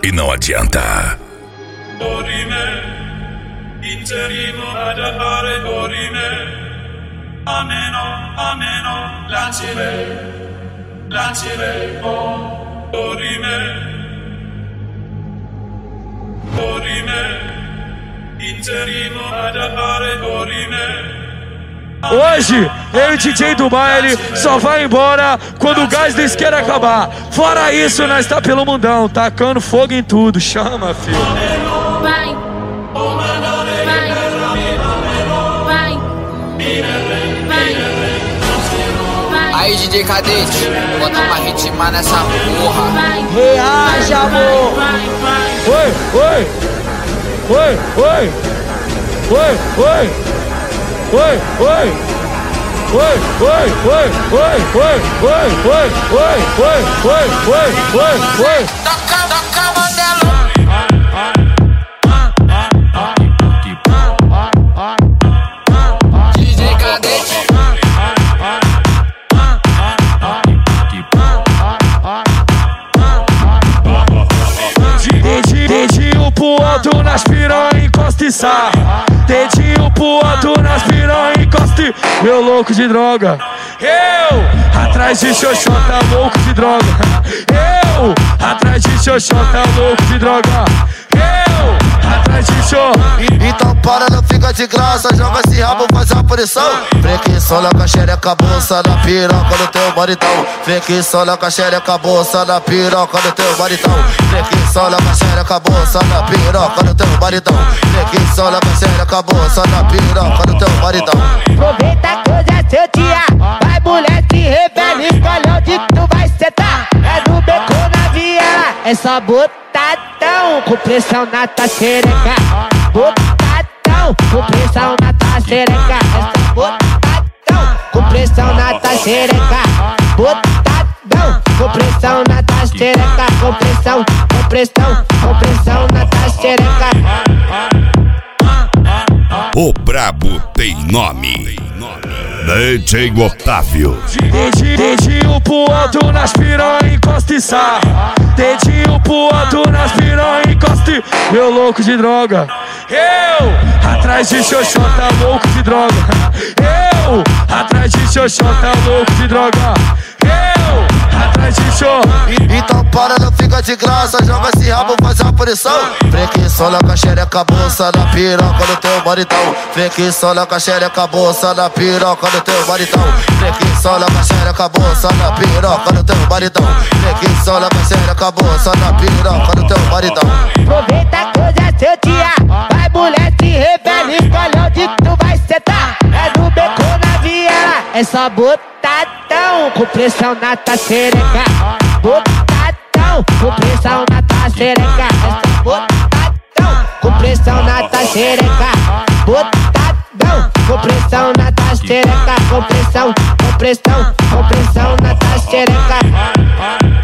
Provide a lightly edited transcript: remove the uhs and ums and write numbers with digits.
e não adianta. Dorime, inserimo ad appare dorime, ameno, lancire, oh, dorime, inserimo ad appare dorime. Hoje, eu e o DJ do baile só vai embora quando o gás da isqueira acabar. Fora isso, nós tá pelo mundão, tacando fogo em tudo. Chama, filho. Vai. Aí, DJ Cadete, bota uma ritma nessa porra. Reage, amor. Oi. Toca Mandelo. DJ Cadete. Dedinho pro alto nas piranha, encosta e sarra. Dedinho pro alto nas piranha, encosta e... Meu louco de droga. Eu, atrás de xoxota, louco de droga. Eu, atrás de xoxota, louco de droga. Eu, atrás de xô. Então para, não fica de graça, joga esse rabo, faz a punição. Flexiona com a xereca, bolsa na piroca do teu maritão. Flexiona com a xereca, bolsa na piroca do teu maritão. Flexiona com a xereca, bolsa na piroca do teu maritão. Flexiona com a xereca, bolsa na piroca do teu maritão. Aproveita que hoje é seu dia. Vai, mulher, se revela, escolhe onde tu vai sentar. É no beco na viela, é só botadão, com pressão na tua xereca. Botadão, com pressão na tua xereca. É só botadão, com pressão na tua xereca. Botadão, com pressão na tua xereca. Com pressão na tua xereca. O brabo tem nome. DJ Otávio. Dedinho pro alto nas piranha, encosta e sarra. Dedinho pro alto nas piranha, encosta e... Meu louco de droga. Eu, atrás de xoxota, louco de droga. Eu, atrás de xoxota, louco de droga. Eu, atrás de xô. Então para, não fica de graça, joga esse rabo, faz a punição. Flexiona com a xereca, bolsa na piroca do teu maritão. Flexiona com a xereca, bolsa na piroca do teu maritão. Flexiona com a xereca, bolsa na piroca do teu maritão. Flexiona com a xereca, bolsa na piroca do teu maritão. Aproveita que hoje é seu dia. Vai, mulher, se revela, escolhe onde tu vai sentar. É no beco na viela, é só botadão, com pressão na tua xereca. Botadão, com pressão na tua xereca. É só botadão, com pressão na tua xereca. Botadão, com pressão na tua xereca. Com pressão na tua xereca.